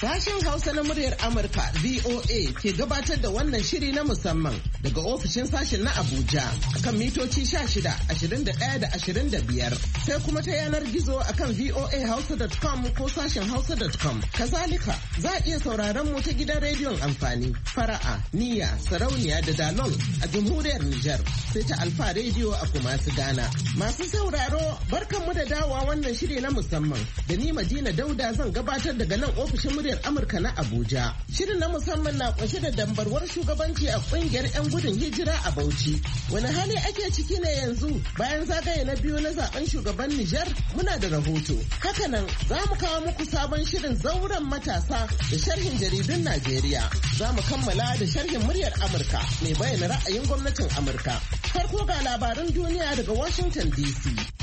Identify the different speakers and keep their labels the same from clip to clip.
Speaker 1: Sashen Hausa na muryar Amurka VOA ke gabatar da wannan shiri na musamman daga ofishin sashen na Abuja akan mitoci 16, 21 da 25 sai kuma ta yanar gizo akan voahausa.com ko sashen hausa.com. Kazalika za a iya sauraron mu ta gidan rediyon amfani Fara'a, Niyya, Sarauniya da Dalol a jamhuriyar Nijar sai ta Alfa rediyo a Kumasi Ghana. Masu sauraro barkanmu da dawowa wannan shiri na musamman da ni Madina Dauda zan gabatar daga nan ofishin muryar Amurka na Abuja. Shirin na musamman na kunshe da dambarwar shugabanci a kungiyar 'yan gudun hijira a Bauchi. Wani hali ake ciki ne yanzu bayan zagaye na biyu na zaben shugaban Nijar? Muna da rahoto. Hakanan za mu kawo muku sabon shirin zauren matasa da sharhin jaridun Najeriya. Za mu kammala da sharhin muryar Amurka mai bayyana ra'ayin gwamnatin Amurka. Farko ga labaran duniya daga Washington DC.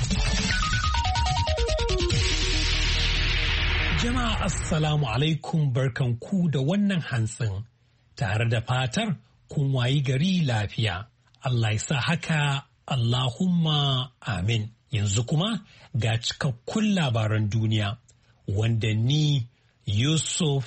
Speaker 2: Jama'a assalamu alaikum barkanku da wannan hantsin tare da fatar kun wayi gari lafiya. Allah ya sa haka Allahumma amin. Yanzu kuma ga cikakkun labaran duniya wanda ni Yusuf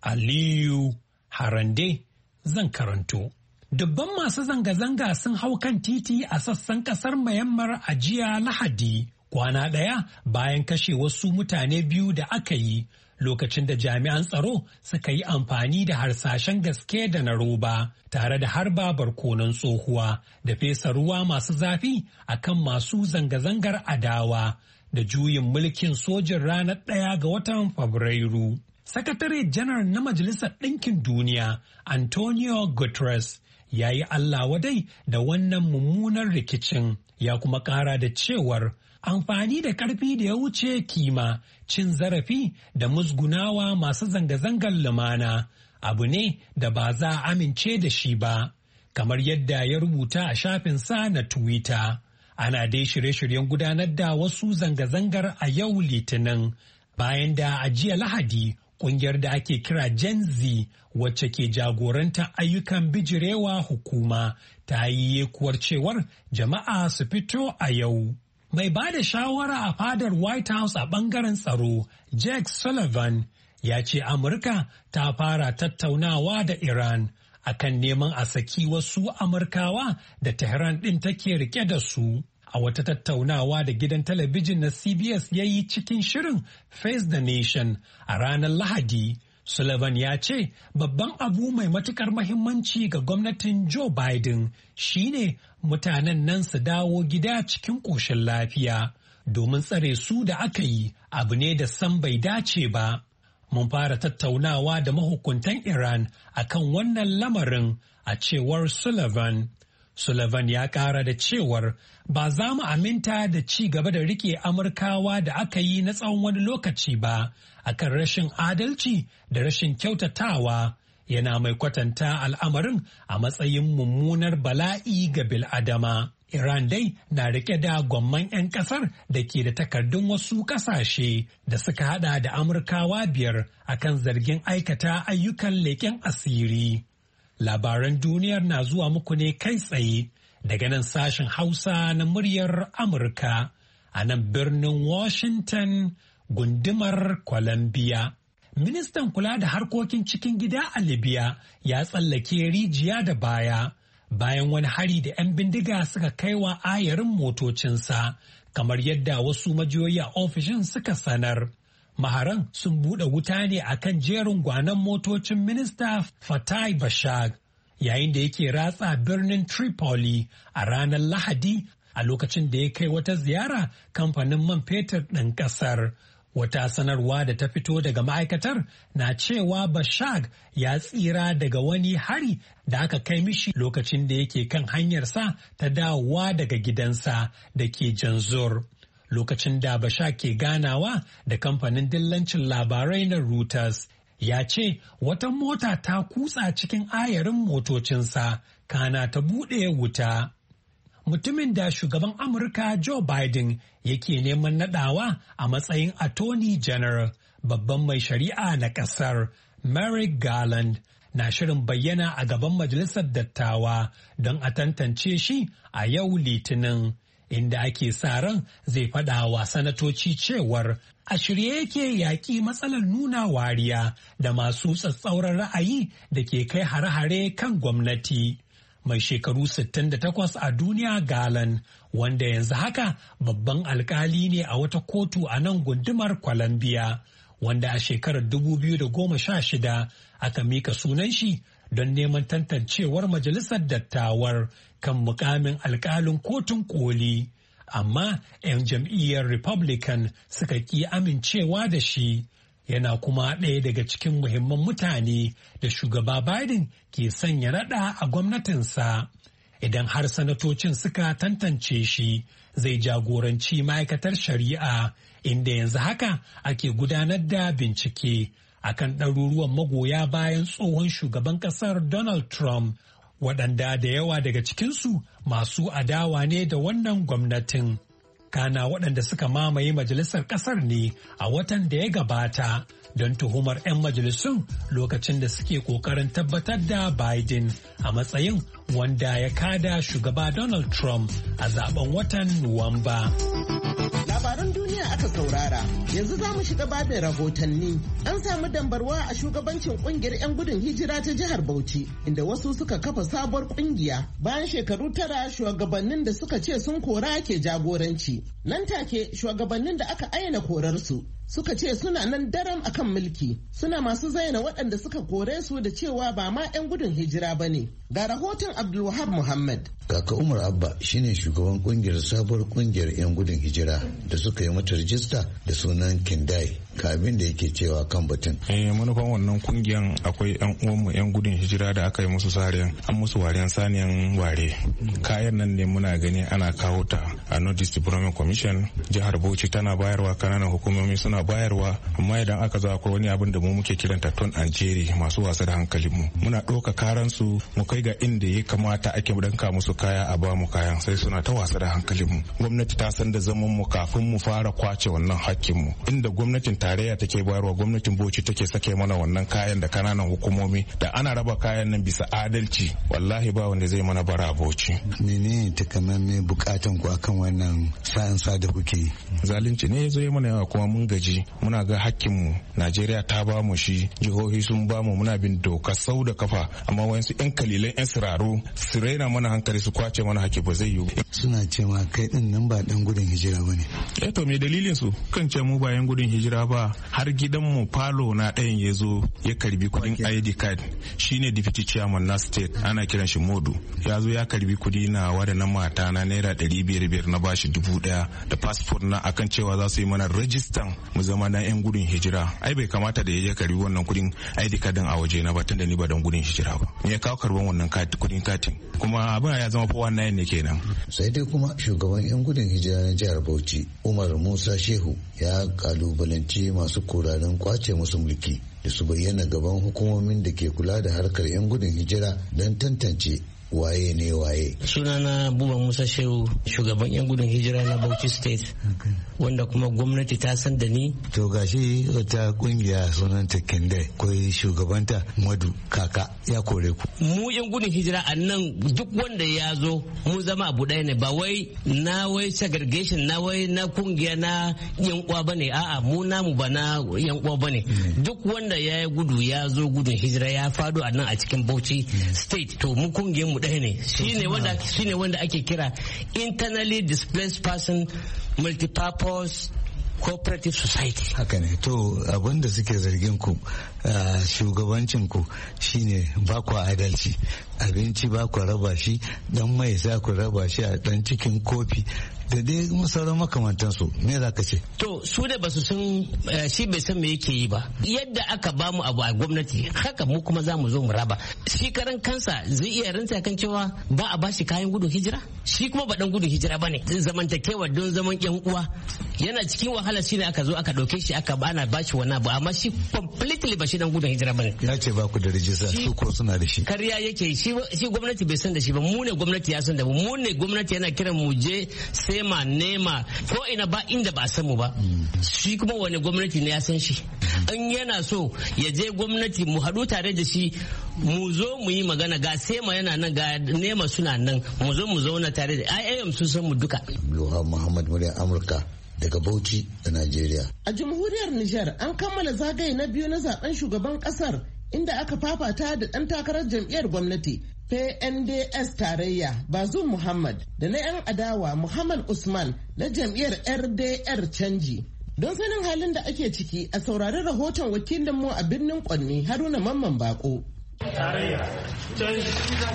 Speaker 2: Aliyu Harande zan karanto. Dubban masu zanga-zanga sun hau kan titi a sassan kasar Myanmar a jiya Lahadi. Kwana ɗaya bayan kashe wasu mutane biyu da aka yi lokacin da jami'an tsaro suka yi amfani da harsashen gaske da na roba tare da harba barkonon tsohuwa da fesa ruwa masu zafi akan masu zanga-zangar adawa da juyin mulkin sojin ranar 1 ga watan Fabrairu. Sakatare janar na Majalisar Ɗinkin Duniya Antonio Guterres ya yi Allah wadai da wannan mummunar rikicin ya kuma ƙara da cewar amfani da ƙarfi da ya wuce kima, cin zarafi da musgunawa masu zanga-zangar lumana abu ne da ba za a amince da shi ba, kamar yadda ya rubuta a shafinsa na Twitter. Ana dai shirye-shiryen gudanar da wasu zanga-zangar a yau Litinin, bayan da a jiya Lahadi ƙungiyar da ake kira Gen Z wacce ke jagoranta ayyukan bijirewa hukuma ta yi yekuwar cewar jama'a su fito a yau. Mai ba da shawara a fadar White House a ɓangaren tsaro, Jake Sullivan, ya ce Amurka ta fara tattaunawa da Iran akan neman a saki wasu Amurkawa da Tehran ɗin take rike da su. A wata tattaunawa da gidan talabijin na CBS ya yi cikin shirin Face the Nation a ranar Lahadi, Sullivan ya ce babban abu mai matukar mahimmanci ga gwamnatin Joe Biden shine mutanen nan su dawo gida cikin ƙoshin lafiya domin tsare su da aka yi abu ne da san bai dace ba. Mun fara tattaunawa da mahukuntan Iran akan wannan lamarin a cewar Sullivan. Sullivan ya ƙara da cewar ba za mu aminta da ci gaba da rike Amurkawa da aka yi na tsawon wani lokaci ba akan rashin adalci da rashin kyautatawa, yana mai kwatanta al'amarin a matsayin mummunar bala'i ga bil'adama. Iran dai na rike da gwamman 'yan kasar da ke da takardun wasu kasashe da suka hada da Amurkawa 5 akan zargin aikata ayyukan leƙen asiri. Labaran duniyar na zuwa muku ne kai tsaye daga nan sashen Hausa na muryar Amurka a nan birnin Washington gundumar Columbia. Ministan kula da harkokin cikin gida a Libya ya tsallake rijiya da baya bayan wani hari da 'yan bindiga suka kai wa ayarin motocinsa, kamar yadda wasu majiyoyi a ofishin suka sanar. Maharan sun buɗe wuta ne akan jerin gwanon motocin minista Fatai Bashag yayin da yake ratsa birnin Tripoli a ranar Lahadi a lokacin da ya kai wata ziyara kamfanin man fetur ɗin ƙasar. Wata sanarwa da ta fito daga ma'aikatar na cewa Bashag ya tsira daga wani hari da aka kai mishi lokacin da yake kan hanyarsa ta dawowa daga gidansa da ke Janzur. Lokacin da Bashag ke ganawa da kamfanin dillancin labarai na Reuters, ya ce wata mota ta kutsa cikin ayarin motocinsa kana ta buɗe wuta. Mutumin da shugaban Amurka Joe Biden yake neman nadawa a matsayin Attorney General, babban mai shari'a na ƙasar, Merrick Garland, na shirin bayyana a gaban Majalisar Dattawa don a tantance shi a yau Litinin. inda ake sa ran zai faɗa wa sanatoci cewar a shirye yake yaƙi matsalar nuna wariya da masu tsatsauran ra'ayi da ke kai hare-hare kan gwamnati. Mai shekaru 68 a duniya Garland, wanda yanzu haka babban alkali ne a wata kotu a nan gundumar Columbia, wanda a shekarar 2016 aka mika sunan shi don neman tantancewar majalisar dattawar kan mukamin alkalin kotun koli. Amma 'yan jam'iyyar Republican suka ƙi amincewa da shi. Yana kuma ɗaya daga cikin muhimman mutane da shugaba Biden ke sanya raɗa a gwamnatinsa. Idan har sanatocin suka tantance shi, zai jagoranci ma'aikatar shari'a, inda yanzu haka ake gudanar da bincike akan ɗaruruwan magoya bayan tsohon shugaban ƙasar Donald Trump, waɗanda da yawa daga cikinsu masu adawa ne da wannan gwamnatin. Kana waɗanda suka mamaye majalisar ƙasar ne a watan da ya gabata don tuhumar 'yan majalisun lokacin da suke ƙoƙarin tabbatar da Biden a matsayin wanda ya kada shugaba Donald Trump a zaben watan Nuwamba.
Speaker 1: Labaran duniya aka saurara, yanzu za mu shiga babin rahotanni. An samu dambarwa a shugabancin kungiyar 'yan gudun hijira ta jihar Bauchi, inda wasu suka kafa sabuwar kungiya bayan shekaru 9 shugabannin da suka ce sun kora ke jagoranci. Nan take shugabannin da aka ayyana korarsu suka ce suna nan daram akan mulki, suna masu zaina waɗanda suka kore su da cewa ba ma 'yan gudun hijira ba ne. Ga rahoton Abdulwahab Muhammad.
Speaker 3: Kaka Umar Abba shine shugaban kungiyar sabuwar kungiyar 'yan gudun hijira da suka yi mata rijista da sunan Kindai. Ka abin da yake cewa kan batun.
Speaker 4: Manufan wannan kungiyan akwai 'yan uwanmu 'yan gudun hijira da aka yi musu sariyan an musu wariyan saniyan ware. Kayan nan ne muna gani ana kawo ta a North Development Commission. Jihar Bauchi tana bayarwa, kananan hukumomi suna bayarwa, amma idan aka zo akwai wani abin da mu muke kiranta ton and jerry, masu wasa da hankalinmu. Muna ɗauka karansu mu kai ga inda ya kamata ake danka musu kaya a ba mu kayan, sai suna ta wasa da hankalinmu. Gwamnati ta san da zaman mu kafin mu fara kwace wannan hakkinmu. Inda gwamnatin tarayya take bayarwa, gwamnatin Bauchi take sake mana wannan kayan da kananan hukumomi, da ana raba kayan nan bisa adalci, wallahi ba wanda zai mana bara a Bauchi.
Speaker 3: Menene takamaimai bukatan ku akan wannan sa'ansa da kuke yi?
Speaker 4: Zalunci ne zo mana yawa, kuma mun gaji, muna ga hakkinmu. Najeriya ta ba mu shi, jihohi sun ba mu, muna bin doka sau da kafa, amma wayansu 'yan kalilan 'yan siraru su raina mana hankali su kwace mana hakki, ba zai yiwu.
Speaker 3: Suna cewa kai din nan ba dan gudun hijira bane.
Speaker 4: To me dalilin su kan ce mu ba yan gudun hijira ba? Har gidanmu falo na ɗayan ya zo ya karbi kudin ID card, shine deputy chairman na state, ana kiran shi Modu. Ya zo ya karbi kudi na wada na mata na naira 500 na bashi 1000 da passport na akan cewa za su yi mana rajistan mu zama na yan gudun hijira. Ai bai kamata da ya karbi wannan kudin ID card a waje na ba, tunda ni ba dan gudun hijira ba. Me ya kawo karban wannan kudin katin? Kuma abin ya zama fa wannan ne kenan.
Speaker 3: Sai dai kuma shugaban yan gudun hijira na jihar Bauchi, Umar Musa Shehu, ya kalubalanci masu kurarin kwace musu mulki da su bayyana gaban hukumomin da ke kula da harkar 'yan gudun hijira don tantance waye ne waye.
Speaker 5: Sunana Buba Musa Shehu, shugaban 'yan gudun hijira na Bauchi State, wanda kuma gwamnati ta san da ni.
Speaker 3: To gashi wata kungiya sunanta Kende, koi shugabanta Madu Kaka ya kore ku.
Speaker 5: Mu 'yan gudun hijira a nan duk wanda ya zo mu zama abu ɗaya ne, ba wai na wai segregation na wai na kungiya na yan uwa bane, a'a mu namu ba na yan uwa bane. Duk wanda ya yi gudu ya zo gudun hijira ya fado a nan a cikin Bauchi State, to mu kungiyar mu ɗaya ne. Shine wanda ake kira internally displaced person multipurpose cooperative society.
Speaker 3: Haka ne. To abinda suke zargin ku shugabancin ku shine ba ku adalci, abinci ba ku raba shi, dan mai za ku raba shi a dan cikin kofi da dai sauran makamantansu. Me za ka ce?
Speaker 5: To su da ba su san shi bai san me yake yi ba. Yadda aka ba mu abu a gwamnati haka mu kuma za mu zo mu raba. Shi karan kansa zai iya ranta kan cewa ba a bashi kayan gudun hijira? Shi kuma ba dan gudun hijira bane. Zamantakewa don zaman yan uwa yana cikin wahala, shine aka zo aka dauke shi aka bana bashi wani abu, amma shi completely ba shi dan gudun hijira bane.
Speaker 3: Ya ce ba ku da rijista, su ko suna da shi.
Speaker 5: Kariya yake shi gwamnati bai san da shi ba, mu ne gwamnati ya san da mu ne gwamnati yana kiran mu je nema ko ina ba inda ba san mu ba. Shi kuma wani gwamnati ne ya san shi? in yana so ya je gwamnati mu haɗu tare da shi mu zo mu yi magana ga sema yana nan ga nema suna nan mu zo mu zauna tare da IAM sun san mu duka.
Speaker 3: Abdulwahab Muhammad muryar Amurka daga Bauchi da Najeriya.
Speaker 1: A jamhuriyar Nijar an kammala zagaye na biyu na zaben shugaban kasar inda aka fafata da ɗan takarar jam'iyyar gwamnati PNDS tarayya Bazoum Muhammad da na 'yan adawa Muhammad Usman na jam'iyyar RDR canji. Don sanin halin da ake ciki a saurari rahoton wakilinmu a birnin Kwanni Haruna Mamman Bako.
Speaker 6: Tarayya canji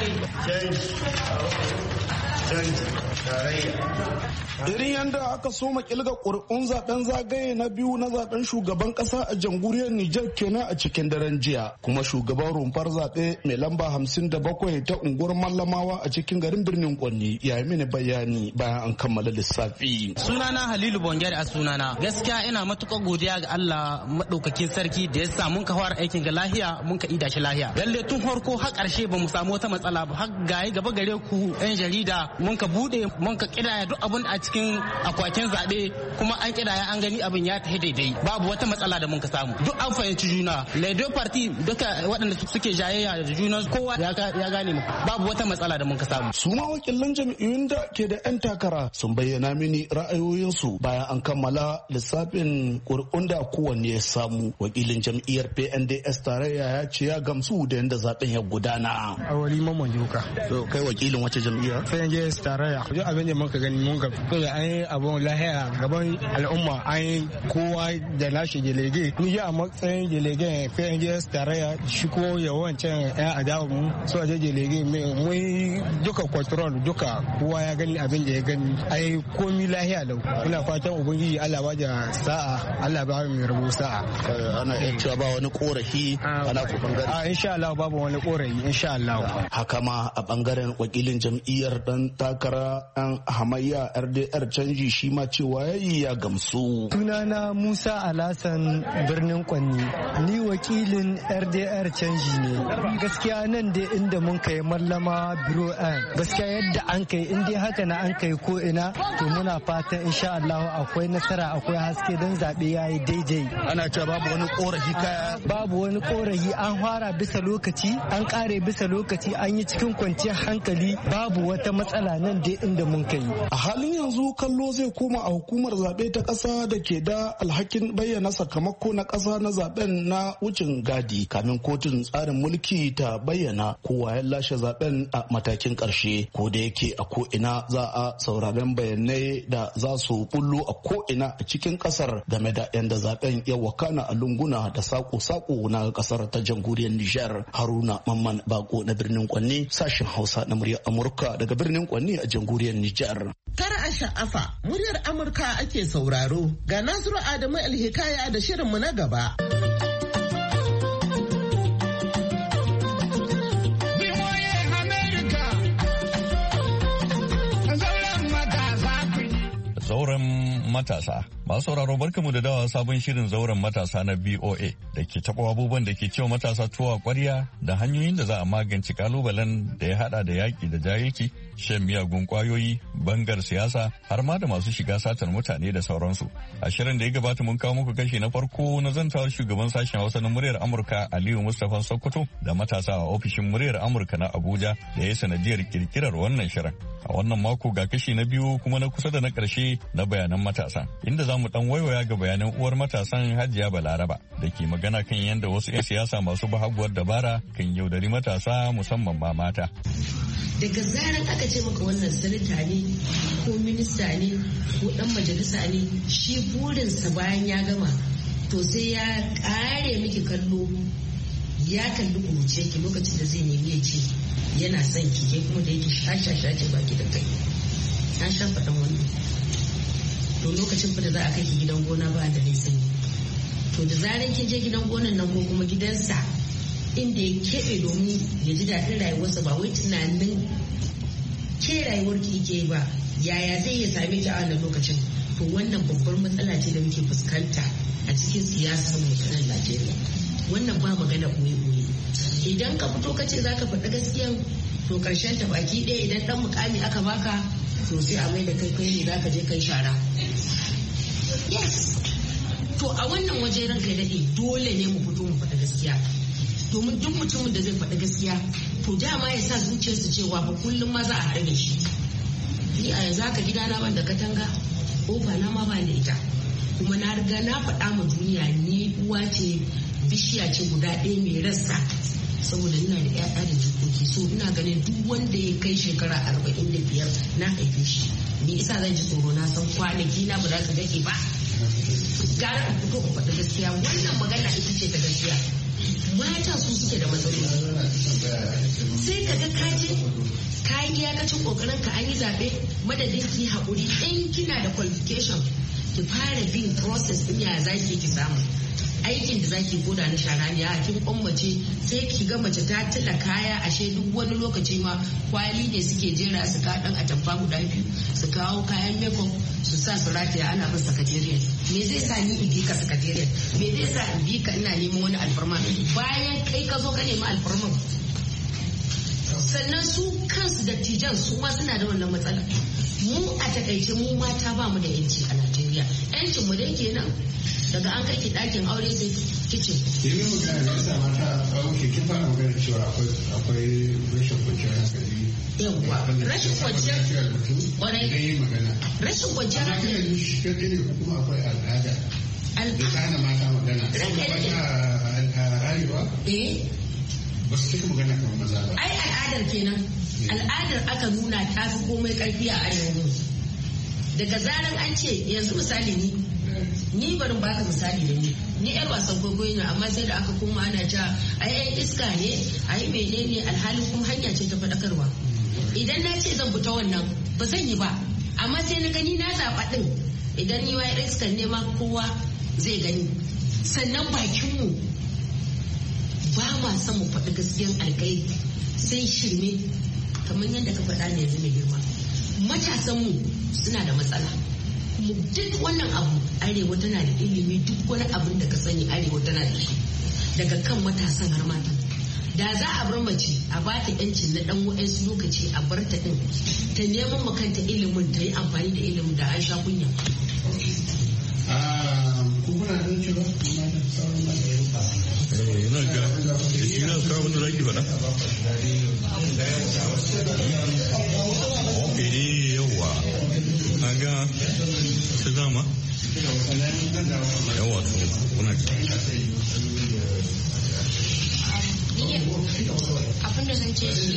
Speaker 6: irin yadda aka soma kilga ƙuri'un zaben zagaye na biyu na zaben shugaban ƙasa a jamhuriyar Nijar kenan a cikin daren jiya, kuma shugaban rumfar zaɓe mai lamba 57 ta unguwar Mallamawa a cikin garin birnin Kwanni ya yi mini bayani bayan an kammala lissafi.
Speaker 7: Sunana Halilu Bongari a sunana. Gaskiya ina matuƙar godiya ga Allah maɗaukakin sarki da ya sa mun ka fara aikin ga lahiya mun ka ida shi lahiya. Lalle tun farko har ƙarshe ba mu samu wata matsala ba, har gaye gaba gare ku 'yan jarida mun ka bude mun ka kidaya duk abin a cikin akwatin zaɓe kuma an kidaya an gani abin ya tafi daidai, babu wata matsala da mun ka samu, duk an fahimci juna. Les deux parties duka waɗanda suke jayayya da juna kowa ya gane mu, babu wata matsala da mun ka samu.
Speaker 6: Su ma wakilan jam'iyyun da ke da 'yan takara sun bayyana mini ra'ayoyinsu bayan an kammala lissafin ƙuri'un da kowanne ya samu. Wakilin jam'iyyar PNDS tarayya ya ce ya gamsu da yadda zaben ya gudana.
Speaker 8: Awali Mamman Joka.
Speaker 6: To kai wakilin wace jam'iyya?
Speaker 8: PNDS tarayya. Duk abin da muka gani mun ga kuma an yi abun lahiya gaban al'umma, an yi kowa da nashi delege. Ni a matsayin delege PNDS tarayya shi ko yawancin 'yan adawa mu su a delege mun duka control duka kowa ya gani abin da ya gani. Ai komi lahiya lau. Ina fatan ubangiji Allah ba da sa'a, Allah ba mu rabo sa'a.
Speaker 6: Ana iya cewa ba wani korafi ana ku bangare.
Speaker 8: Insha Allah babu wani korafi insha Allah.
Speaker 6: Haka ma a bangaren wakilin jam'iyyar dan takara an hamayya RDR canji shi ma cewa yayi ya gamsu.
Speaker 9: Sunana Musa Alasan birnin Kwanni, ni wakilin RDR canji ne. Gaskiya nan da inda mun kai Mallama biro gaskiya yadda an kai inda haka na an kai ko ina to muna fatan insha Allah akwai nasara, akwai haske don zaɓe yayi daidai.
Speaker 6: Ana cewa babu wani korafi kaya.
Speaker 9: Babu wani korafi, an fara bisa lokaci an kare bisa lokaci, an yi cikin kwanciyar hankali, babu wata matsala nan da inda mun kai.
Speaker 6: A halin yanzu kallo zai koma a hukumar zaɓe ta ƙasa da ke da alhakin bayyana sakamako na ƙasa na zaɓen na wucin gadi kamin kotun tsarin mulki ta bayyana kowa ya lashe zaɓen a matakin ƙarshe, ko da yake a ko'ina za a sauraren bayanai da za su bullo a ko'ina a cikin ƙasar game da yadda zaɓen ya wakana a lunguna da sako-sako na ƙasar ta jamhuriyar Nijar. Haruna Mamman Bako na birnin Kwanni, sashen Hausa na muryar Amurka daga birnin Kwanni a jamhuriyar Nijar.
Speaker 1: Kar a sha'afa, muryar Amurka ake sauraro. Ga Nasiru Adamu Alhikaya da shirinmu na gaba.
Speaker 10: Zauren matasa. Masu sauraro barkamu da dawa sabon shirin zauren matasa na BOA da ke taɓa abubuwan da ke cewa matasa tuwa ƙwarya da hanyoyin da za a magance kalubalen da ya haɗa da yaƙi da jahilci, shan miyagun ƙwayoyi, bangar siyasa har ma da masu shiga satar mutane da sauransu. A shirin da ya gabata mun kawo muku kashi na farko na zantawar shugaban sashen Hausa na muryar Amurka Aliyu Mustapha Sokoto da matasa a ofishin muryar Amurka na Abuja da ya sanadiyar kirkirar wannan shirin. A wannan mako ga kashi na biyu kuma na kusa da na ƙarshe na bayanan matasa, inda za mu dan waiwaya ga bayanan uwar matasan Hajiya Balaraba da ke magana kan yadda wasu 'yan siyasa masu bahaguwar dabara kan yaudari matasa musamman ma mata.
Speaker 11: Daga zaran aka ce maka wannan sanata ne ko minista ne ko dan majalisa ne, shi burinsa bayan ya gama to sai ya kare miki kallo, ya kalli kuruce ki lokacin da zai nemi ya ce yana son ki, ke kuma da yake shashashace baki da kai. Na sha faɗan wannan. To lokacin fa da za a kai ki gidan gona ba da nai sani. To da zaran kin je gidan gonan nan ko kuma gidansa inda ya keɓe domin ya ji daɗin rayuwarsa, ba wai tunanin ke rayuwar ki ke ba, yaya zai iya same ki a wannan lokacin. To wannan babbar matsala ce da muke fuskanta a cikin siyasar mu ta nan Najeriya. Wannan ba magana ɓoye-ɓoye. Idan ka fito ka ce za ka faɗi gaskiyan, to ƙarshen ta baki ɗaya idan ɗan mukami aka baka to sai a mai da kai ne za ka je kai shara. Yes. to a wannan waje ranka ya daɗe dole ne mu fito mu faɗa gaskiya, domin duk mutumin da zai faɗi gaskiya to dama ya sa zuciyarsa cewa ba kullum ma za a harbe shi. Ni a yanzu haka gidana ban da katanga, kofa na ma ba da ita, kuma na riga na faɗa ma duniya ni uwa ce, bishiya ce guda ɗaya mai rassa, saboda ina da ƴaƴa da jikoki, so ina ganin duk wanda ya kai shekara 45 na haife shi, ni isa zan ji tsoro, na san kwanaki na ba za su dake ba. Gara in fito in faɗi gaskiya, wannan magana ita ce ta gaskiya. Mata su suke da matsaloli, sai ka ga kaje ka yi iyakacin kokarin ka, an yi zaɓe, madadin ki haƙuri in kina da qualification ki fara bin process ɗin ya zaki ki samu aikin da zaki koda na shara ne. A kin kwammace sai ki ga mace ta tila kaya, ashe duk wani lokaci ma kwali ne suke jera su ka dan atamfa guda biyu, su kawo kayan makeup su sa su rataya, ana bin secretariat. Me zai sa ni in bi ka secretariat? Me zai sa in bi ka ina neman wani alfarma bayan kai ka zo ka nemi alfarma? Sannan su kansu dattijan su ma suna da wannan matsala. Mu a takaice mu mata ba mu da yanci a Najeriya. Yancin mu dai kenan daga an kai ki ɗakin aure sai kicin.
Speaker 12: Yanzu magana da yasa mata a wuce kin fara magana cewa akwai rashin kwanciyar hankali.
Speaker 11: Yawwa rashin kwanciyar
Speaker 12: kwarai magana.
Speaker 11: Rashin kwanciyar hankali.
Speaker 12: Yanzu shi kaɗai ne ko kuma akwai al'ada. Da tsana mata magana. A arewa. Ba su cika magana kamar maza ba.
Speaker 11: Ai al'adar kenan. Al'adar aka nuna ta fi komai karfi a arewa. Daga zaran an ce yanzu misali ni barin baka misali da ni yar wasan gwagwai ne, amma sai da aka koma ana cewa ai yan iska ne, ai menene, alhalin kuma hanya ce ta faɗakarwa. Idan na ce zan fita wannan ba zan yi ba, amma sai na gani na zaɓa ɗin, idan ni wa yar iskan ne ma kowa zai gani. Sannan bakinmu ba ma son mu faɗi gaskiyan alkai sai shirme, kamar yadda ka faɗa ne yanzu mai girma. Matasanmu suna da matsala, kuma duk wannan abu arewa tana da ilimi, duk wani abin da ka sani arewa tana da shi, daga kan matasan har matan. Da za a bar mace a ba ta yancin na dan wa'ansu lokaci, a bar ta din ta neman makanta ilimin, ta yi amfani da ilimin, da an sha kunya.
Speaker 12: Kuna don cewa sauran mata
Speaker 10: yana ga shi na kawo wanda zaki faɗa. Ok ne yawa na ga ta dama yawa to kuna ji.
Speaker 13: Abin da zan ce shi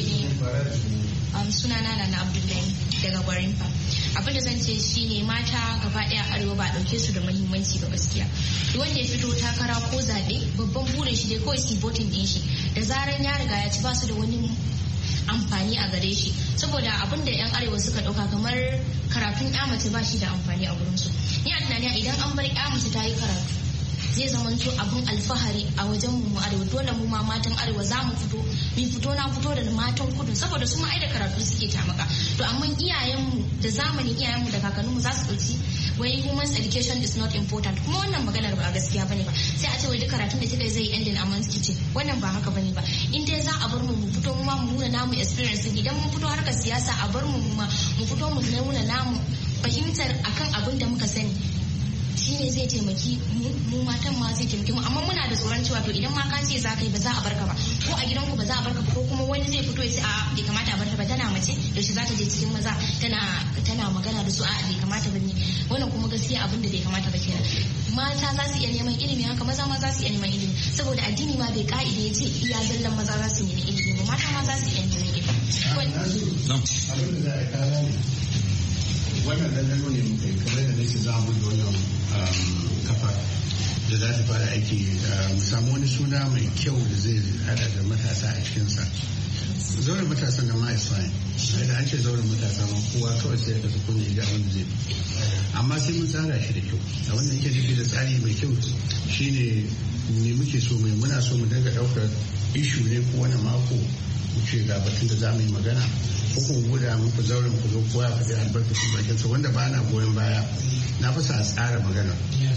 Speaker 13: ne sunana na Abdullahi daga Gwarinfa. Abin da zan ce shi ne mata gaba daya arewa ba dauke su da muhimmanci ba gaskiya. Duk wanda ya fito takara ko zaɓe babban burin shi dai kawai su voting din shi, da zaran ya riga ya ci ba su da wani amfani a gare shi, saboda abin da yan arewa suka dauka kamar karatun ya mace ba shi da amfani a gurin su. Ni a tunani idan an bar ya mace ta yi karatu zai zamanto abin alfahari a wajen mu arewa. Dole mu ma matan arewa za mu fito na fito da matan kudu, saboda su ma ai da karatu suke tamaka. To amma iyayenmu da zamanin iyayenmu da kakanninmu za su ɗauki wai women's education is not important, kuma wannan maganar ba gaskiya bane ba. Sai a ce wai duk karatun da kika zai ending a man's kitchen, wannan ba haka bane ba. In dai za a bar mu fito mu ma mu nuna namu experience, idan mun fito harkar siyasa a bar mu fito mu nuna namu fahimtar akan abin da muka sani, shine zai taimaki mu matan ma zai taimaki mu. Amma muna da tsoron cewa to idan ma ka ce za ka yi ba za a barka ba, ko a gidanku ba za a barka ba, ko kuma wani zai fito ya ce a bai kamata a barka ba, tana mace da shi za ta je cikin maza tana magana da su, a bai kamata ba ne. Wannan kuma gaskiya abin da bai kamata ba kenan. Mata za su iya neman ilimi, haka maza ma za su iya neman ilimi, saboda addini ma bai ka'ida ya ce iya zallan maza za su nemi ilimi ba, mata ma za su iya neman ilimi.
Speaker 12: Abin da za a kara ne wannan dandano ne muka yi, kamar da nake za mu da wannan kafa da za ta fara aiki, mu samu wani suna mai kyau da zai hada da matasa a cikinsa. Zauren matasa na ma is fine, da an ce zauren matasa ma kowa kawai sai ka tafi ne ga wanda zai, amma sai mun tsara shi da kyau. A wannan yake nufi da tsari mai kyau shine ne muke so mai, muna so mu dinga daukar ishu ne ko wani mako mu ce ga batun da za mu yi magana, ko kuma guda muku zauren ku zo koya faɗi albarkacin bakin sa, wanda ba na goyon baya. Na fi sa tsara magana.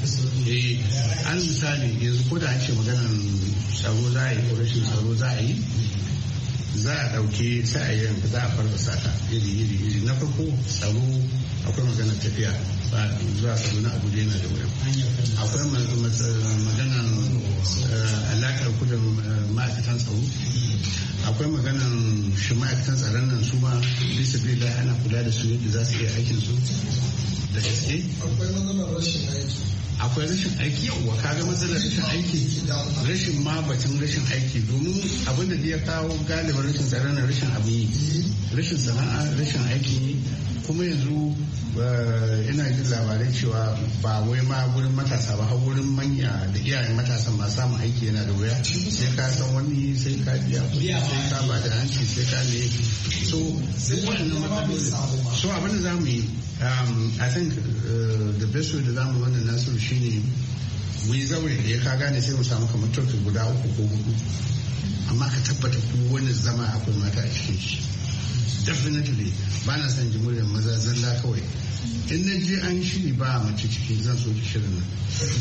Speaker 12: An misali yanzu ko da an ce maganan tsaro za a yi ko rashin tsaro za a yi, za a ɗauki sa'ayin da za a farfasa ta iri. Na farko tsaro akwai magana tafiya zuwa Kaduna Abuja yana da wuya, akwai maganan alaƙar kudin ma'aikatan tsaro, akwai maganan shi ma'aikatan tsaron nan su ma bisa bai da ana kula da su yadda za su iya aikin su da gaske. Akwai matsalar rashin aiki. Akwai rashin aiki, yauwa kaga matsalar rashin aiki, rashin ma batun rashin aiki, domin abinda da ya kawo galibin rashin tsaron na rashin abu yi, rashin sana'a, rashin aiki. Kuma yanzu ina jin labarai cewa ba wai ma wurin matasa ba, har wurin manya da iyayen matasan ma samun aiki yana da wuya, sai ka san wani, sai ka biya kuɗi, sai ka ba da hanci, sai ka ne. So duk waɗannan matsaloli, so abin da za mu yi, I think the best way da za mu wannan Nasiru shine mu yi zaure da ya ka gane, sai mu samu kamar turki guda 3 ko 4, amma ka tabbata ko wani zama akwai mata a cikin shi. Definitely ba na son jimuriyar maza zalla kawai. In na je an shiri ba mace ciki zan so ki shirin nan.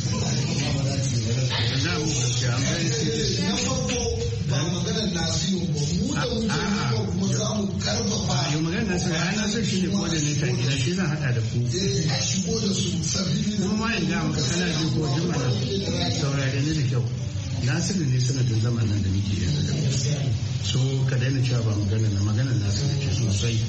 Speaker 12: Na mu gaskiya an bayan shi na farko ba maganar Nasiru ba, mu da mutum kuma za mu karfafa. Yau maganar Nasiru, ai Nasiru shi ne coordinator gida, shi zan haɗa da ku. A shigo da su sabili. Kuma ma in ga maka kana ji ko jima nan saurare ni da kyau. Nasiru ne sanadin zaman nan da muke yanzu da so ka daina cewa ba magana Nasiru ce sosai.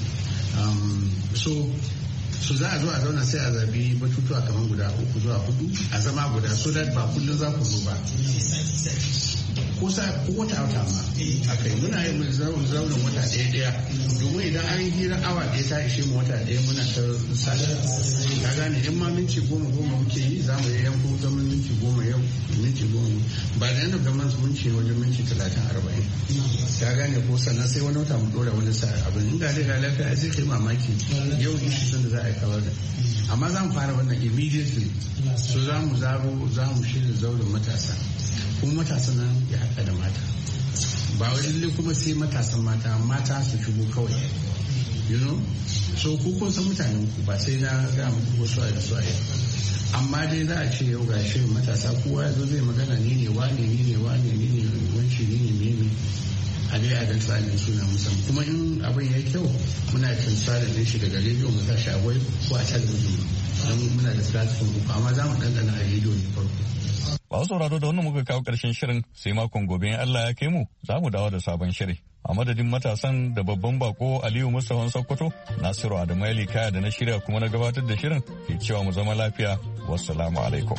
Speaker 12: So za a zo a zauna sai a zabi batutuwa kamar guda 3 zuwa 4 a zama guda, so that ba kullum za ku zo ba, ko wata ma akai muna yin zaunin wata ɗaya domin idan an hira awa ɗaya ta ishe mu wata ɗaya muna ta sata, ka gane. In ma minti 10 muke yi za mu yi yanko zaman minti 10 yau, minti 10 ba da yana gaman mun ce wajen minti 30-40, ka gane ko. Sannan sai wani wata mu dora wani sa abin, inda dai ga lafiya sai kai mamaki yau ishi sun da za a yi kawar da, amma za mu fara wannan immediately. So za mu shirya zaurin matasa, kuma matasan nan ya haɗa da mata, ba wai lalle kuma sai matasan mata su shigo kawai, you know. So ku kun san mutanen ku, ba sai na ga muku wasu da su ayi, amma dai za a ce yau ga shirin matasa, kowa ya zo zai magana ni ne wane wanci ni ne a dai a dan tsarin suna musamman. Kuma in abin ya kyau muna cin tsarin din shi daga rediyo mu tashi a wai ko a talabijin, don muna da platform uku, amma za mu ɗanɗana a rediyo ne farko.
Speaker 10: Ba sauraro da wannan muka kawo ƙarshen shirin, sai makon gobe in Allah ya kai mu za mu dawo da sabon shiri. A madadin matasan da babban bako Aliyu Mustapha Sokoto, Nasiru Adamu Ali Kaya da na shirya kuma na gabatar da shirin ke cewa mu zama lafiya. Wassalamu alaikum.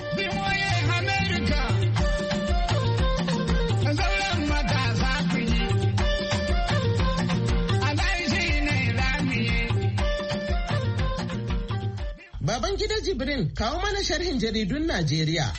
Speaker 1: Baban gida Jibrin, kawo mana sharhin jaridun Najeriya.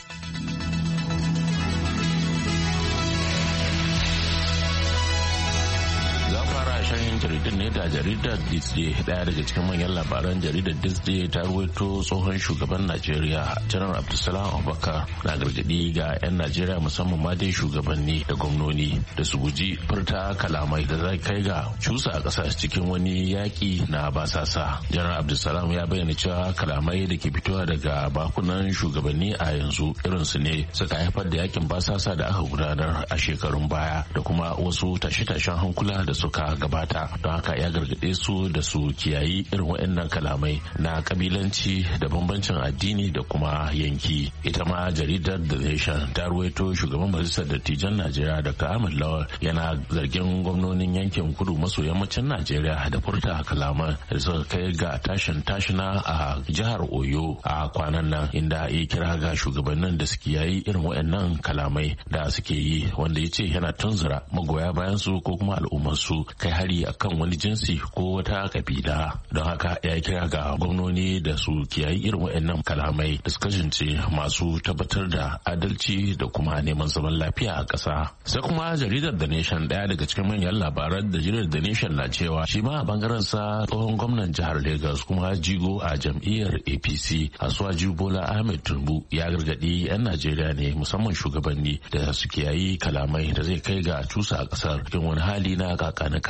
Speaker 14: sharhin jaridar ne da jaridar Disney, daya daga cikin manyan labaran jaridar Disney ta ruwaito tsohon shugaban Najeriya Janar Abdulsalam Abubakar na gargadi ga 'yan Najeriya musamman ma dai shugabanni da gwamnoni da su guji furta kalamai da zai kai ga cusa a ƙasa cikin wani yaƙi na basasa. Janar Abdulsalam ya bayyana cewa kalamai da ke fitowa daga bakunan shugabanni a yanzu irinsu ne suka haifar da yakin basasa da aka gudanar a shekarun baya da kuma wasu tashe-tashen hankula da suka gabata. Don haka ya gargaɗe su da su kiyayi irin waɗannan kalamai na kabilanci da bambancin addini da kuma yanki. Ita ma jaridar The Nation ta ruwaito shugaban majalisar dattijan Najeriya Dr. Ahmed Lawal yana zargin gwamnonin yankin kudu maso yammacin Najeriya da furta kalaman da suka kai ga tashina a jihar Oyo a kwanan nan, inda ya kira ga shugabannin da suke yayi irin waɗannan kalamai da suke yi, wanda ya ce yana tunzura magoya bayan su ko kuma al'ummar su kai hari akan wani jinsi ko wata kabila. Don haka ya kira ga gwamnoni da su kiyayi irin waɗannan kalamai da su kasance masu tabbatar da adalci da kuma neman zaman lafiya a ƙasa. Sai kuma jaridar The Nation, ɗaya daga cikin manyan labaran da jaridar The Nation na cewa shi ma a bangaren sa tsohon gwamnan jihar Lagos kuma jigo a jam'iyyar APC Asuwaju Bola Ahmed Tinubu ya gargaɗi 'yan Najeriya ne musamman shugabanni da su kiyayi kalamai da zai kai ga cusa a ƙasar cikin wani hali na kakana kayi, musamman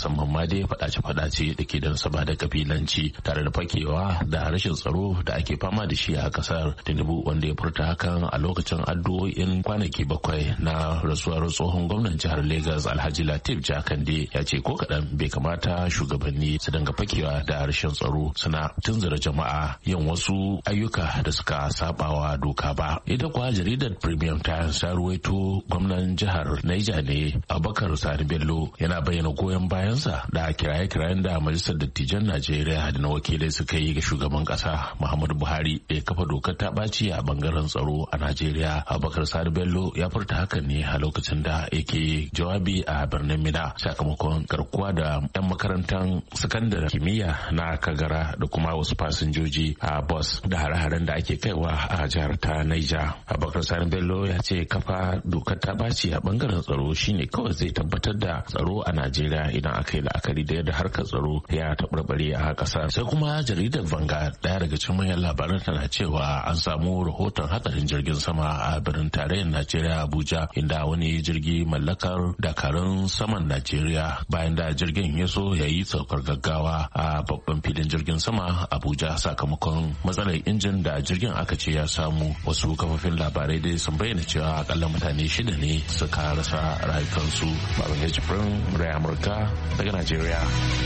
Speaker 14: musamman ma dai faɗace-faɗace da ke da nasaba da kabilanci tare da fakewa da rashin tsaro da ake fama da shi a kasar. Tinubu wanda ya furta hakan a lokacin addu'o'in kwanaki 7 na rasuwar tsohon gwamnan jihar Legas Alhaji Lateef Jakande ya ce ko kaɗan bai kamata shugabanni su dinga fakewa da rashin tsaro suna tunzura jama'a yin wasu ayyuka da suka sabawa doka ba. Ita kuwa jaridar Premium Times ta ruwaito gwamnan jihar Niger ne Abubakar Sani Bello yana bayyana goyon bayansa da kiraye-kirayen da majalisar dattijan Najeriya da na wakilai suka yi ga shugaban kasa Muhammadu Buhari da ya kafa dokar ta ɓaci a bangaren tsaro a Najeriya. Abubakar Sani Bello ya furta hakan ne a lokacin da yake jawabi a birnin Mina sakamakon garkuwa da 'yan makarantar sakandaren kimiyya na Kagara da kuma wasu fasinjoji a bus da hare-haren da ake kaiwa a jihar ta Niger. Abubakar Sani Bello ya ce kafa dokar ta ɓaci a bangaren tsaro shine kawai zai tabbatar da tsaro a Najeriya idan aka yi la'akari da yadda harkar tsaro ya taɓarɓare a ƙasar. Sai kuma jaridar Vanguard ɗaya daga cikin manyan labaran tana cewa an samu rahoton hatsarin jirgin sama a birnin tarayyar Najeriya Abuja inda wani jirgi mallakar dakarun saman Najeriya bayan da jirgin ya so ya yi saukar gaggawa a babban filin jirgin sama Abuja sakamakon matsalar injin da jirgin aka ce ya samu. Wasu kafofin labarai dai sun bayyana cewa akalla mutane 6 ne suka rasa rayukansu. Babban Jibrin Murai Amurka daga Najeriya.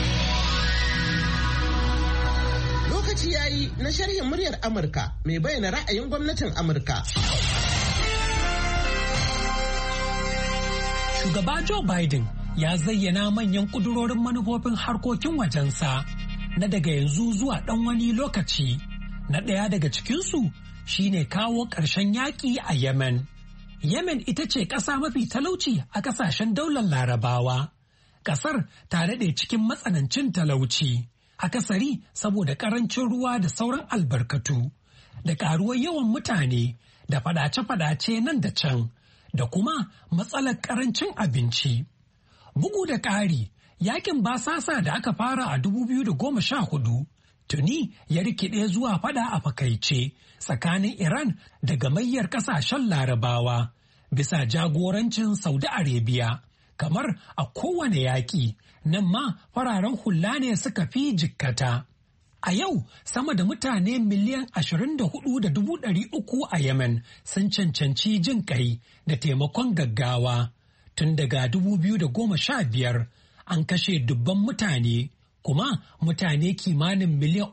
Speaker 1: Lokaci ya yi na sharhin muryar Amurka mai bayyana ra'ayin gwamnatin Amurka.
Speaker 2: Shugaba Joe Biden ya zayyana manyan ƙudurorin manufofin harkokin wajensa na daga yanzu zuwa ɗan wani lokaci. Na ɗaya daga cikinsu shine kawo ƙarshen yaƙi a Yemen. Yemen ita ce ƙasa mafi talauci a ƙasashen daular Larabawa. Ƙasar ta daɗe cikin matsanancin talauci, akasari saboda ƙarancin ruwa da sauran albarkatu, da ƙaruwar yawan mutane da faɗace-faɗace nan da can, da kuma matsalar ƙarancin abinci. Bugu da ƙari, yakin basasa da aka fara a 2014 tuni ya rikide zuwa fada a fakaice tsakanin Iran da gamayyar kasashen Larabawa bisa jagorancin Saudi Arabia. Kamar a kowane yaƙi, nan ma fararen hula ne suka fi jikkata. A yau, sama da mutane miliyan 24,300 a Yemen sun cancanci jin ƙai da taimakon gaggawa. Tun daga 2015 an kashe dubban mutane. Kuma mutane kimanin miliyan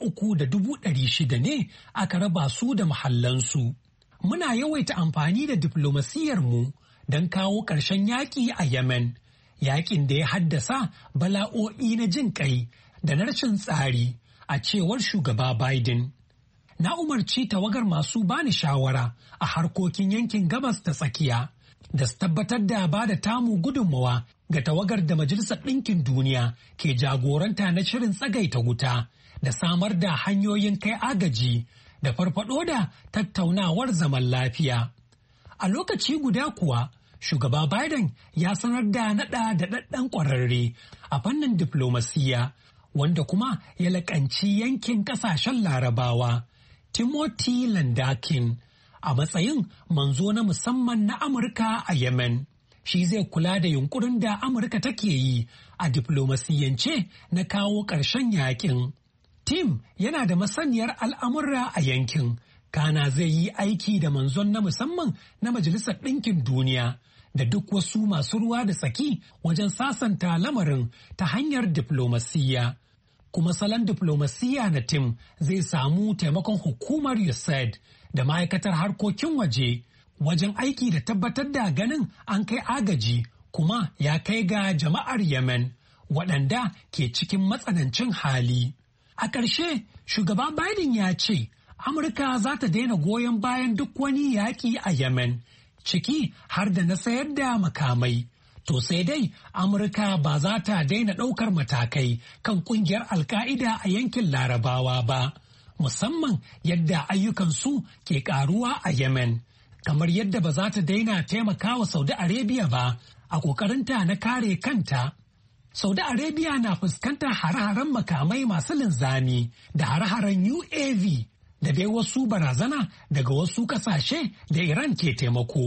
Speaker 2: 3,600 ne aka raba su da mahallansu. Muna yawaita amfani da diflomasiyyarmu don kawo ƙarshen yaƙi a Yemen, yaƙin da ya haddasa bala'o'i na jin ƙai da na rashin tsari, a cewar shugaba Biden. Na umarci tawagar masu bani shawara a harkokin yankin gabas ta tsakiya da su tabbatar da ba da tamu gudunmawa ga tawagar da Majalisar Ɗinkin Duniya ke jagoranta na shirin tsagaita wuta da samar da hanyoyin kai agaji da farfado da tattaunawar zaman lafiya. A lokaci guda kuwa, shugaba Biden ya sanar da naɗa da ɗaɗɗan ƙwararre a fannin diflomasiyya wanda kuma ya laƙanci yankin ƙasashen Larabawa, Timothy Landakin, a matsayin manzo na musamman na Amurka a Yemen. Shi zai kula da yunkurin da Amurka take yi a diflomasiyance na kawo ƙarshen yakin. Tim yana da masaniyar al'amurra a yankin, kana zai yi aiki da manzon na musamman na Majalisar Ɗinkin Duniya da duk wasu masu ruwa da tsaki wajen sasanta lamarin ta hanyar diflomasiyya. Kuma salon diflomasiyya na Tim zai samu taimakon hukumar USAID da ma'aikatar harkokin waje wajen aiki da tabbatar da ganin an kai agaji kuma ya kai ga jama'ar Yemen waɗanda ke cikin matsanancin hali. A ƙarshe, shugaba Biden ya ce Amurka za ta daina goyon bayan duk wani yaƙi a Yemen, ciki har da na sayar da makamai. To sai dai Amurka ba za ta daina ɗaukar matakai kan ƙungiyar Al-Qaida a yankin Larabawa ba, musamman yadda ayyukansu ke ƙaruwa a Yemen. Kamar yadda ba za ta daina taimakawa Saudi Arabia ba a ƙoƙarinta na kare kanta. Saudi Arabia na fuskantar hare-haren makamai masu linzami da hare-haren UAV da dai wasu barazana daga wasu ƙasashe da Iran ke taimako.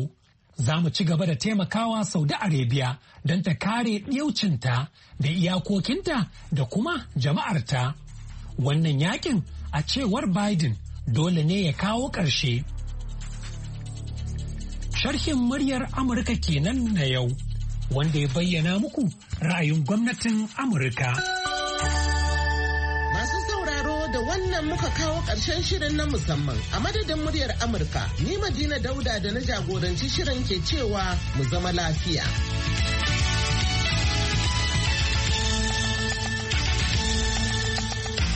Speaker 2: za mu ci gaba da taimakawa Saudi Arabia don ta kare ɗiyaucinta da iyakokinta da kuma jama'arta. Wannan yakin a cewar Biden dole ne ya kawo ƙarshe. Sharhin muryar Amurka kenan na yau, wanda ya bayyana muku ra'ayin gwamnatin Amurka.
Speaker 1: Da wannan muka kawo ƙarshen shirin na musamman a madadin muryar Amurka, ni Madina Dauda da na jagoranci shirin ke cewa mu zama lafiya.